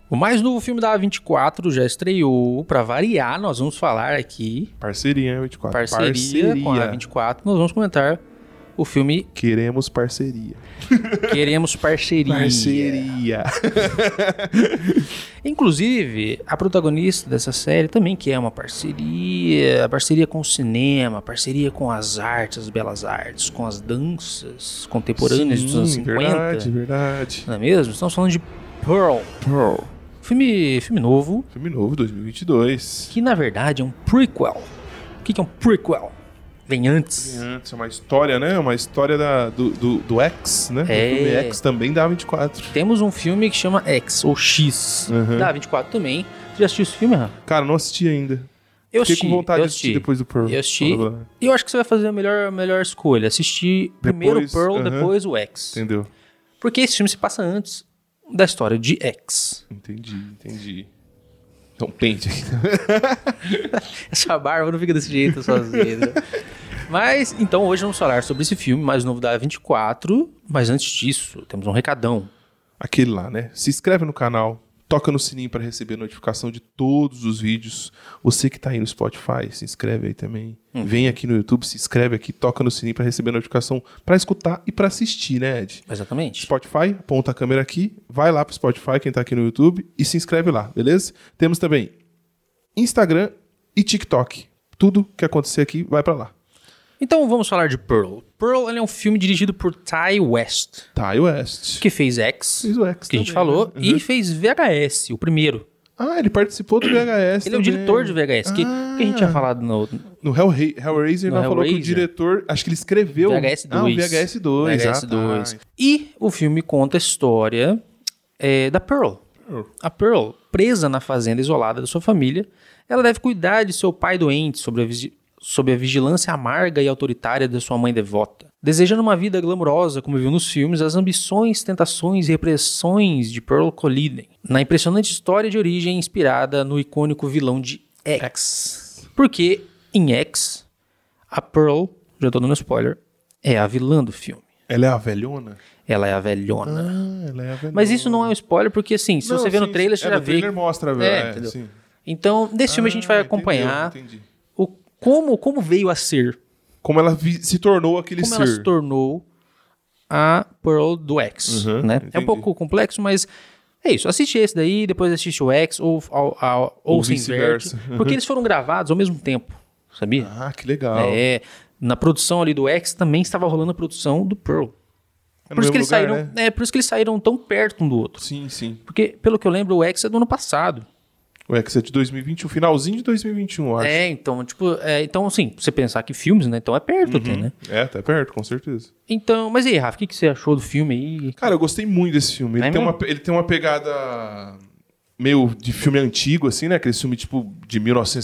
O mais novo filme da A24 já estreou. Pra variar, nós vamos falar aqui. Parceria, A24. Parceria com a A24. Nós vamos comentar o filme Queremos parceria. Queremos Parceria. Parceria. Inclusive, a protagonista dessa série também quer uma parceria com o cinema, parceria com as artes, as belas artes, com as danças contemporâneas dos anos 50. Verdade. Não é mesmo? Estamos falando de Pearl. Filme novo. Filme novo, 2022. Que na verdade é um prequel. O que é um prequel? Vem antes. É uma história, né? Uma história do X, né? O filme X também da A24. Temos um filme que chama X, ou X, da A24 também. Você já assistiu esse filme, Rafa? Cara, não assisti ainda. Fiquei com vontade de assistir depois do Pearl. Eu assisti. E eu acho que você vai fazer a melhor escolha. Assistir primeiro o Pearl, depois o X. Entendeu? Porque esse filme se passa antes da história de X. Entendi. Então, pente. Essa barba não fica desse jeito sozinha. Né? Mas, então, hoje vamos falar sobre esse filme mais novo da A24. Mas antes disso, temos um recadão. Aquele lá, né? Se inscreve no canal. Toca no sininho para receber notificação de todos os vídeos. Você que tá aí no Spotify, se inscreve aí também. Vem aqui no YouTube, se inscreve aqui, toca no sininho para receber notificação, para escutar e para assistir, né, Ed? Exatamente. Spotify, aponta a câmera aqui, vai lá pro Spotify, quem tá aqui no YouTube, e se inscreve lá, beleza? Temos também Instagram e TikTok. Tudo que acontecer aqui vai para lá. Então vamos falar de Pearl. Pearl ele é um filme dirigido por Ty West. Ty West. Que fez X, Fez o X que a gente também, falou, né? e fez VHS, o primeiro. Ah, ele participou do VHS Ele é o diretor de VHS, que a gente tinha falado no Hellraiser, no não falou que o Hellraiser. diretor, acho que ele escreveu... VHS 2. Ah, o VHS 2. VHS 2. E o filme conta a história da Pearl. A Pearl, presa na fazenda isolada da sua família, ela deve cuidar de seu pai doente sob a vigilância amarga e autoritária da sua mãe devota. Desejando uma vida glamurosa, como viu nos filmes, as ambições, tentações e repressões de Pearl colidem na impressionante história de origem inspirada no icônico vilão de X. Porque em X, a Pearl, já tô dando spoiler, é a vilã do filme. Ela é a velhona? Ela é a velhona. Ah, ela é a velhona. Mas isso não é um spoiler, porque assim, se você vê no trailer, você já no vê. trailer mostra, entendeu? sim. Então, nesse filme a gente vai acompanhar Entendi. como veio a ser. Como ela se tornou aquele Como ser. ela se tornou a Pearl do X, né? É um entendi. pouco complexo, mas é isso. Assiste esse daí, depois assiste o X, ou se inverte. vice-versa. Porque eles foram gravados ao mesmo tempo, sabia? Ah, que legal. Na produção ali do X também estava rolando a produção do Pearl. É no Por isso, que eles mesmo saíram, lugar, né? por isso que eles saíram tão perto um do outro. Sim. Porque, pelo que eu lembro, o X é do ano passado. O X é de 2021, finalzinho de 2021, eu acho. Então, assim, você pensar que filmes, né? Então é perto até, né? É, tá perto, com certeza. Então, mas e aí, Rafa, o que você achou do filme aí? Cara, eu gostei muito desse filme. É mesmo? Ele tem uma pegada meio de filme antigo, assim, né? Aquele filme tipo de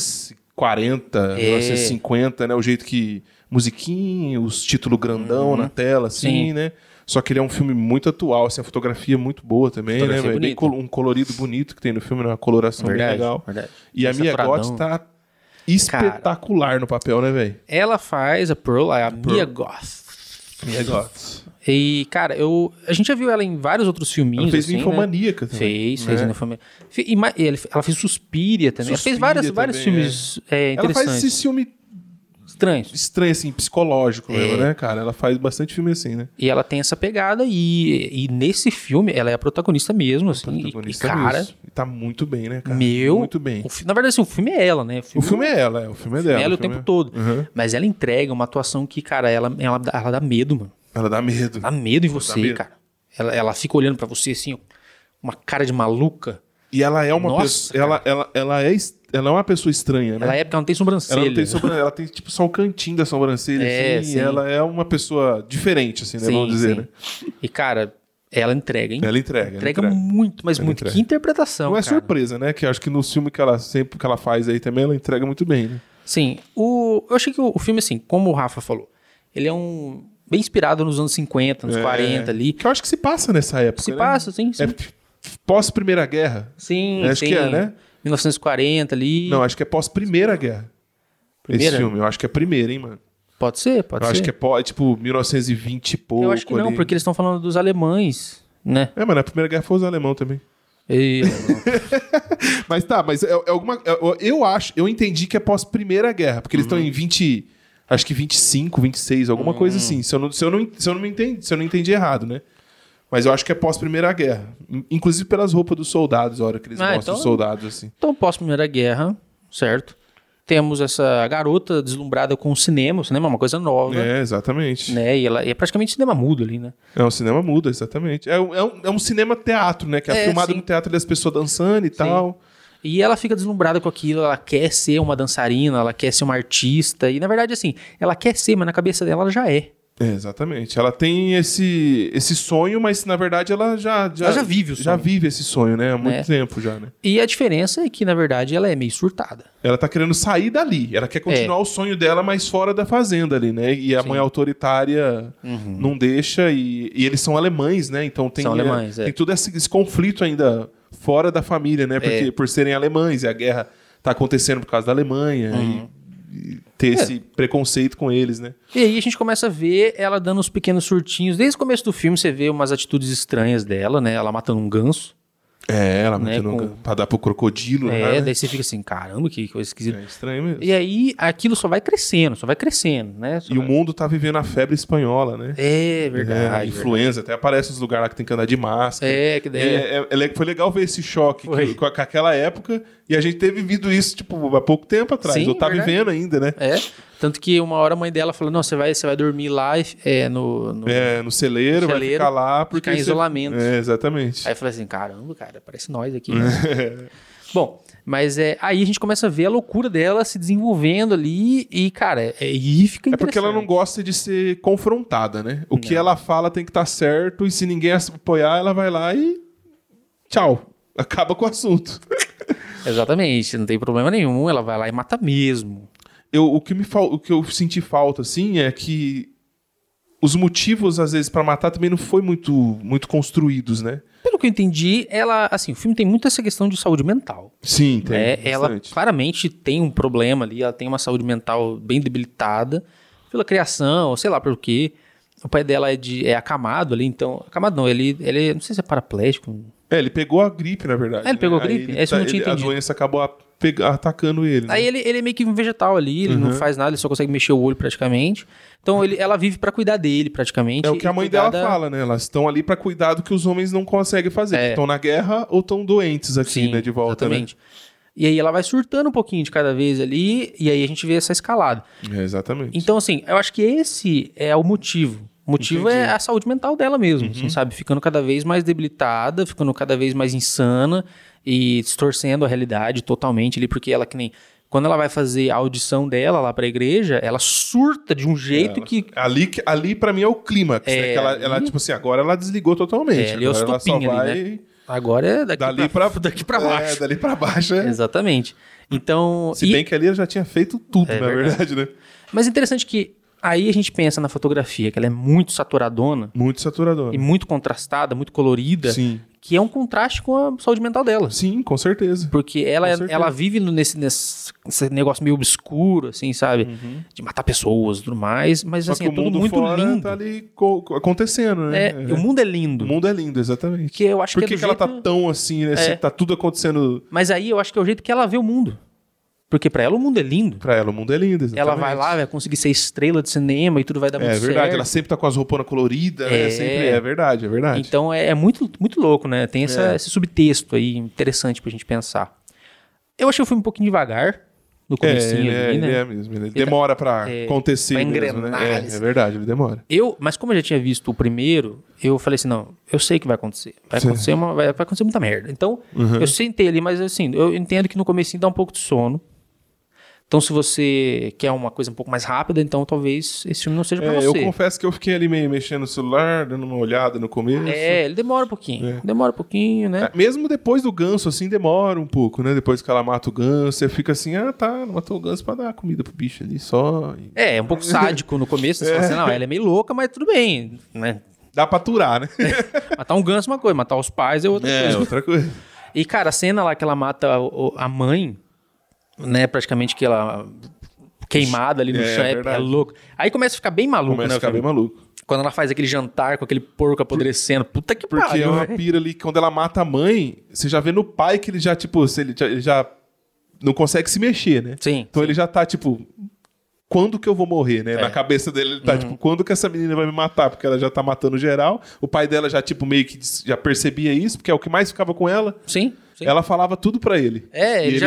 1940, 1950, né? O jeito que... musiquinha, os títulos grandão na tela, assim, Sim. né? Só que ele é um filme muito atual, assim, a fotografia é muito boa também, né? Fotografia Bem bonita. um colorido bonito que tem no filme, uma coloração bem legal. Verdade. E a Mia Saturadão. Goth tá espetacular no papel, né, velho? Ela faz a Pearl, a Mia Goth. Mia Goth. E, cara, a gente já viu ela em vários outros filminhos. Ela fez assim, Ninfomaníaca né? também. Fez Ninfomaníaca. Ela fez Suspiria também. Ela fez Suspiria vários também, filmes Ela interessantes. faz esse filme Estranhos. estranho, assim, psicológico mesmo, né, cara? Ela faz bastante filme assim, né? E ela tem essa pegada e nesse filme ela é a protagonista mesmo, assim. Protagonista Cara, mesmo. E tá muito bem, né, cara? meu... Muito bem. Na verdade, assim, o filme é ela, né? O filme é ela, o filme é dela. Ela o filme tempo todo. Uhum. Mas ela entrega uma atuação que, cara, ela dá medo, mano. Ela dá medo. Dá medo em você, medo. cara. Ela fica olhando pra você, assim, ó, uma cara de maluca. E ela é uma Nossa, pessoa. Ela é uma pessoa estranha, né? Ela é porque ela não tem sobrancelha. Ela não tem sobrancelha, ela tem tipo só o cantinho da sobrancelha, assim. sim. E ela é uma pessoa diferente, assim, né? Sim, Vamos dizer, sim. né? E, cara, ela entrega, hein? Ela entrega. Entrega muito, mas Ela muito. entrega. Que interpretação, Não é cara. surpresa, né? Que eu acho que no filme que ela sempre que ela faz aí também, ela entrega muito bem, né? Sim. Eu achei que o filme, assim, como o Rafa falou, ele é bem inspirado nos anos 50, anos 40 ali. Que eu acho que se passa nessa época. Se né? passa, sim. É pós-Primeira Guerra. Sim, Acho que é, né? 1940 ali. Não, acho que é pós-Primeira Guerra. Primeira? Esse filme, eu acho que é primeira, hein, mano? Pode ser. Eu acho que é tipo 1920 e pouco. Eu acho que não, ali. porque eles estão falando dos alemães, né? É, mas na Primeira Guerra foi os alemão também. Ei, Mas tá, mas é alguma. Eu entendi que é pós-Primeira Guerra, porque eles estão em 20. Acho que 25, 26, alguma coisa assim. Se eu não entendi errado, né? Mas eu acho que é pós-Primeira Guerra. Inclusive pelas roupas dos soldados, a hora que eles mostram então, os soldados, assim. Então, pós-Primeira Guerra, certo? Temos essa garota deslumbrada com o cinema é uma coisa nova. É, exatamente. Né? E ela é praticamente cinema mudo ali, né? É um cinema mudo, exatamente. É um cinema-teatro, né? Que é filmado no teatro das pessoas dançando e tal. E ela fica deslumbrada com aquilo, ela quer ser uma dançarina, ela quer ser uma artista. E, na verdade, assim, ela quer ser, mas na cabeça dela ela já é. É, exatamente. Ela tem esse sonho, mas na verdade ela já vive o sonho. Já vive esse sonho, né? Há muito tempo já, né? E a diferença é que, na verdade, ela é meio surtada. Ela tá querendo sair dali. Ela quer continuar o sonho dela, mas fora da fazenda ali, né? E a mãe autoritária não deixa. E eles são alemães, né? Então tem, tem todo esse conflito ainda fora da família, né? Porque por serem alemães e a guerra tá acontecendo por causa da Alemanha. E ter esse preconceito com eles, né? E aí a gente começa a ver ela dando uns pequenos surtinhos. Desde o começo do filme você vê umas atitudes estranhas dela, né? Ela matando um ganso. Ela matando pra dar pro crocodilo. Né? Daí você fica assim, caramba, que coisa esquisita. É estranho mesmo. E aí aquilo só vai crescendo, né? O mundo tá vivendo a febre espanhola, né? É verdade. Influenza, até aparece os lugares lá que tem que andar de máscara. Que daí... Foi legal ver esse choque com aquela época. E a gente ter vivido isso, tipo, há pouco tempo atrás. Sim, ou tá vivendo ainda, né? Tanto que uma hora a mãe dela falou, não, você vai dormir lá no celeiro, vai ficar lá. Porque ficar em isolamento. Exatamente. Aí eu falei assim, caramba, cara, parece nós aqui. Né? Bom, mas aí a gente começa a ver a loucura dela se desenvolvendo ali e, cara, aí fica interessante. É porque ela não gosta de ser confrontada, né? O que ela fala tem que estar certo e se ninguém apoiar, ela vai lá e tchau. Acaba com o assunto. Exatamente, não tem problema nenhum, ela vai lá e mata mesmo. O que eu senti falta, assim, é que os motivos, às vezes, pra matar também não foi muito construídos, né? Pelo que eu entendi, ela, assim, o filme tem muito essa questão de saúde mental. Sim, tem. Ela claramente tem um problema ali, ela tem uma saúde mental bem debilitada pela criação, sei lá por quê. O pai dela é acamado ali, então... Acamado não, ele não sei se é paraplégico. Ele pegou a gripe, na verdade. Ele pegou a gripe? Esse eu não tinha entendido. A doença acabou atacando ele. Né? Aí ele é meio que um vegetal ali, ele não faz nada, ele só consegue mexer o olho praticamente. Então ela vive pra cuidar dele praticamente. É o que a mãe dela fala, né? Elas estão ali pra cuidar do que os homens não conseguem fazer. Estão na guerra ou estão doentes aqui, Sim, né? De volta, exatamente. Né? E aí ela vai surtando um pouquinho de cada vez ali, e aí a gente vê essa escalada. Exatamente. Então, assim, eu acho que esse é o motivo. O motivo é a saúde mental dela mesmo, assim, sabe? Ficando cada vez mais debilitada, ficando cada vez mais insana e distorcendo a realidade totalmente ali, porque ela que nem... Quando ela vai fazer a audição dela lá pra igreja, ela surta de um jeito que... Ali pra mim é o clímax, né? Que ela, tipo assim, agora ela desligou totalmente. Ali é o estopim ali, né? Agora é daqui pra baixo. Dali pra baixo, Exatamente. Então... Se bem que ali ela já tinha feito tudo, na verdade, né? Mas é interessante que aí a gente pensa na fotografia, que ela é muito saturadona. Muito saturadona. E muito contrastada, muito colorida. Sim. Que é um contraste com a saúde mental dela. Sim, com certeza. Porque ela vive nesse negócio meio obscuro, assim, sabe? De matar pessoas e tudo mais. Mas só assim, que é tudo muito lindo. Tá ali acontecendo, né? O mundo é lindo. O mundo é lindo, exatamente. Que eu acho Por que que ela tá tão assim, né? Tá tudo acontecendo... Mas aí eu acho que é o jeito que ela vê o mundo. Porque pra ela o mundo é lindo. Pra ela o mundo é lindo, exatamente. Ela vai lá, vai conseguir ser estrela de cinema e tudo vai dar muito certo. É verdade, ela sempre tá com as roupas coloridas, né? Sempre, é verdade. Então é muito, muito louco, né? Tem esse subtexto aí interessante pra gente pensar. Eu achei o filme um pouquinho devagar no comecinho ali, né? Ele é mesmo. Ele demora pra acontecer pra mesmo, né? engrenar. É verdade, ele demora. Mas como eu já tinha visto o primeiro, eu falei assim, não, eu sei que vai acontecer. Vai acontecer muita merda. Então, eu sentei ali, mas assim, eu entendo que no comecinho dá um pouco de sono. Então, se você quer uma coisa um pouco mais rápida, então talvez esse filme não seja pra você. Eu confesso que eu fiquei ali meio mexendo no celular, dando uma olhada no começo. Ele demora um pouquinho. Demora um pouquinho, né? Mesmo depois do ganso, assim, demora um pouco, né? Depois que ela mata o ganso, você fica assim, matou o ganso pra dar comida pro bicho ali só. É um pouco sádico no começo. Você fala assim, não, ela é meio louca, mas tudo bem, né? Dá pra aturar, né? Matar um ganso é uma coisa, matar os pais é outra coisa. É, outra coisa. E, cara, a cena lá que ela mata a mãe, né, praticamente que ela queimada ali no chão, é louco. Aí começa a ficar bem maluco, Começa a ficar bem maluco. Quando ela faz aquele jantar com aquele porco apodrecendo. Puta que pariu. Porque é uma pira ali que quando ela mata a mãe, você já vê no pai que ele já, tipo, ele já não consegue se mexer, né? Sim. Então ele já tá, tipo, quando que eu vou morrer, né? Na cabeça dele ele tá, tipo, quando que essa menina vai me matar? Porque ela já tá matando geral. O pai dela já, tipo, meio que já percebia isso, porque é o que mais ficava com ela. Sim. Ela falava tudo pra ele. Ele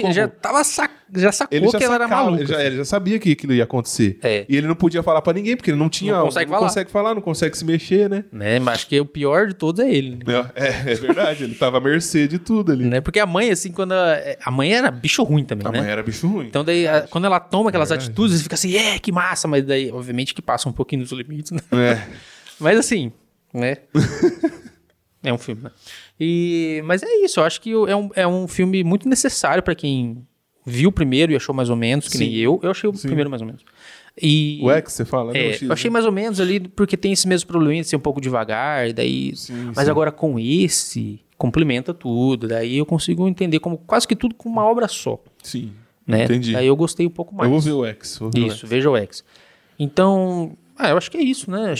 já sacou que ela era maluca. Ele já sabia que aquilo ia acontecer. E ele não podia falar pra ninguém, porque ele não tinha... Não consegue falar, não consegue se mexer, né? Mas acho que o pior de todos é ele. Né? É verdade, ele tava à mercê de tudo ali. Né? Porque a mãe, assim, quando... A mãe era bicho ruim também, né? A mãe era bicho ruim. Então daí, quando ela toma aquelas atitudes, você fica assim, que massa. Mas daí, obviamente, que passa um pouquinho dos limites, né? Mas assim, né? É um filme, né? Mas é isso, eu acho que é um filme muito necessário pra quem viu o primeiro e achou mais ou menos, que nem eu. Eu achei o primeiro mais ou menos. O X, você fala? Eu achei mais ou menos ali, porque tem esse mesmo probleminha de ser um pouco devagar, e daí... Mas agora com esse, complementa tudo, daí eu consigo entender como quase que tudo com uma obra só. Sim, né? entendi. Daí eu gostei um pouco mais. Eu vou ver o X. Veja o X. Então, eu acho que é isso, né?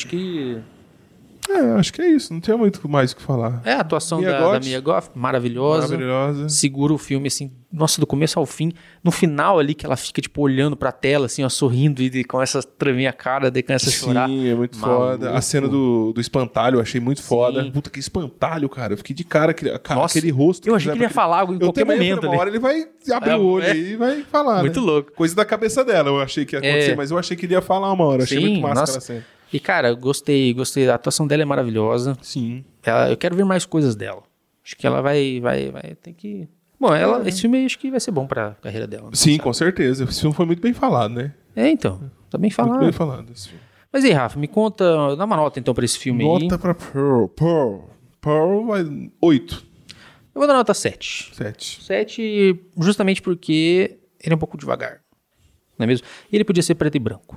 Acho que é isso, não tem muito mais o que falar. A atuação da Mia Goth, maravilhosa. Segura o filme, assim, nossa, do começo ao fim. No final ali, que ela fica, tipo, olhando pra tela, assim, ó, sorrindo e começa a tremer a cara, daí começa a chorar. Sim, é muito foda. A cena do espantalho eu achei muito foda. Puta, que espantalho, cara. Eu fiquei de cara, aquele rosto. Eu achei que ele ia falar algo em qualquer momento. Uma hora ele vai abrir o olho e vai falar, muito louco. Coisa da cabeça dela, eu achei que ia acontecer, mas eu achei que ele ia falar uma hora. Achei muito massa aquela cena. E, cara, gostei. A atuação dela é maravilhosa. Sim. Eu quero ver mais coisas dela. Acho que ela vai ter que... Bom, esse filme acho que vai ser bom pra carreira dela. Sim, com certeza. Esse filme foi muito bem falado, né? Então. Tá bem falado. Muito bem falado esse filme. Mas aí, Rafa, me conta... Dá uma nota, então, pra esse filme aí. Nota pra Pearl. Pearl vai 8. Eu vou dar nota 7. 7 justamente porque ele é um pouco devagar. Não é mesmo? E ele podia ser preto e branco.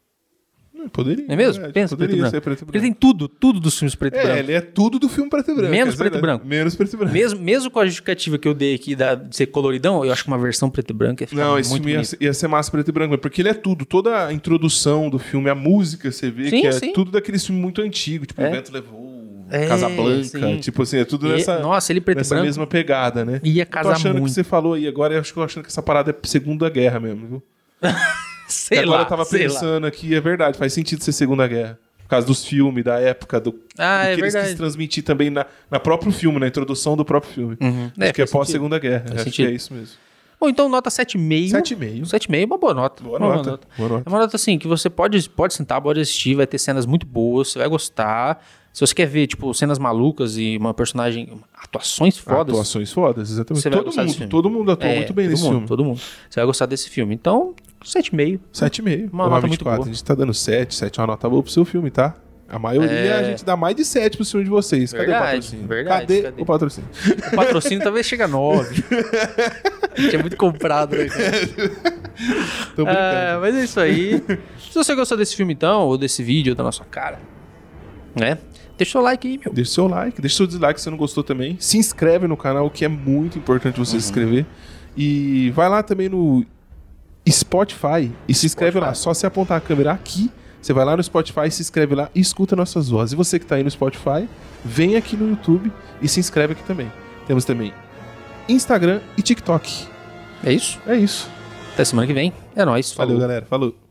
Poderia. Não é mesmo? Pensa preto e branco. Ser preto e branco. Porque ele tem tudo dos filmes preto e branco. Ele é tudo do filme preto e branco. Menos preto e branco. Menos preto e branco. Mesmo com a justificativa que eu dei aqui de ser coloridão, eu acho que uma versão preto e branco ia ficar esse filme ia ser massa preto e branco, porque ele é tudo. Toda a introdução do filme, a música, você vê que é tudo daquele filme muito antigo. Tipo, O Vento Levou, Casablanca. Tipo assim, é tudo nessa mesma pegada, né? Ia casar muito. Eu tô achando que você falou aí agora, eu acho que eu achando que essa parada é Segunda Guerra mesmo, viu? Agora eu tava pensando aqui, é verdade, faz sentido ser Segunda Guerra. Por causa dos filmes, da época, do que eles quis transmitir também na próprio filme, na introdução do próprio filme. Acho que é pós-Segunda Guerra. Acho que é isso mesmo. Bom, então nota 7,5. 7,5 é uma boa nota. Boa nota. É uma nota assim, que você pode sentar, pode assistir, vai ter cenas muito boas, você vai gostar. Se você quer ver, tipo, cenas malucas e uma personagem... Atuações fodas. Exatamente. Todo mundo atua muito bem nesse filme. Todo mundo. Você vai gostar desse filme. Então, 7,5. 7,5. Uma nota muito boa. A gente tá dando 7 é uma nota boa pro seu filme, tá? A maioria a gente dá mais de 7 pro filme de vocês. Cadê o patrocínio? Cadê o patrocínio? O patrocínio talvez chegue a 9. A gente é muito comprado, né? Tô brincando. Mas é isso aí. Se você gostou desse filme, então, ou desse vídeo, ou da nossa cara, né? Deixa seu like aí, meu. Deixa seu like, deixa seu dislike se você não gostou também. Se inscreve no canal, que é muito importante você se inscrever. E vai lá também no Spotify e se inscreve lá. Só você apontar a câmera aqui, você vai lá no Spotify, se inscreve lá e escuta nossas vozes. E você que tá aí no Spotify, vem aqui no YouTube e se inscreve aqui também. Temos também Instagram e TikTok. É isso? É isso. Até semana que vem. É nóis. Valeu, galera. Falou.